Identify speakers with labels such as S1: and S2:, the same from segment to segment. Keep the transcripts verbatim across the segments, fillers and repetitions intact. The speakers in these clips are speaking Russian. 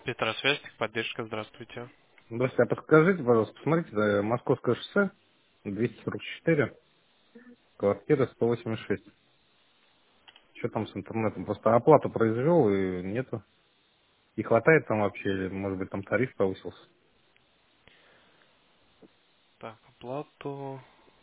S1: Петросвязь, поддержка, здравствуйте.
S2: Здравствуйте, а подскажите, пожалуйста, посмотрите, э, Московское шоссе, двести сорок четыре, квартира сто восемьдесят шесть. Что там с интернетом? Просто оплату произвел и нету. И хватает там вообще, или, может быть, там тариф повысился?
S1: Так, оплату.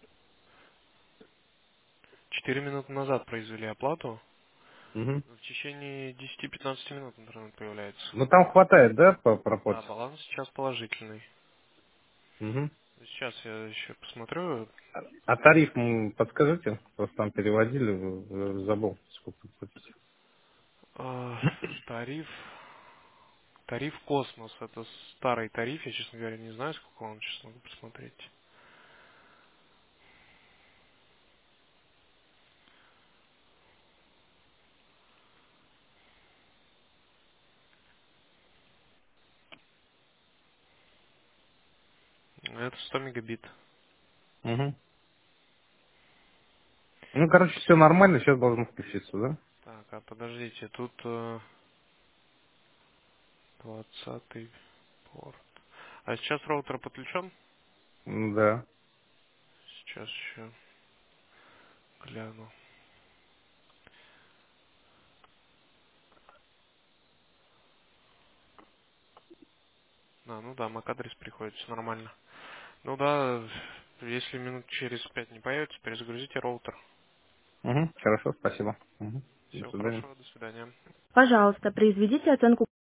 S1: Четыре минуты назад произвели оплату.
S2: Угу.
S1: В течение десяти-пятнадцати минут интернет появляется.
S2: Ну там хватает, да, по
S1: Да,
S2: пропорции?
S1: баланс сейчас положительный.
S2: Угу.
S1: Сейчас я еще посмотрю.
S2: А тариф м, подскажите? Просто там переводили, в- в- забыл, сколько платить.
S1: А, тариф. Тариф Космос. Это старый тариф. Я, честно говоря, не знаю, сколько он. Сейчас могу посмотреть. Это сто мегабит.
S2: Угу. Ну, короче, все нормально, сейчас должно включиться, да?
S1: Так, а подождите, тут э, двадцатый порт. А сейчас роутер подключен?
S2: М, Да.
S1: Сейчас еще гляну. А, ну да, MAC-адрес приходит, все нормально. Ну да, если минут через пять не появится, перезагрузите роутер.
S2: Угу. Хорошо, спасибо. Угу. До
S1: Всего
S2: свидания.
S1: хорошего, до свидания.
S2: Пожалуйста, произведите оценку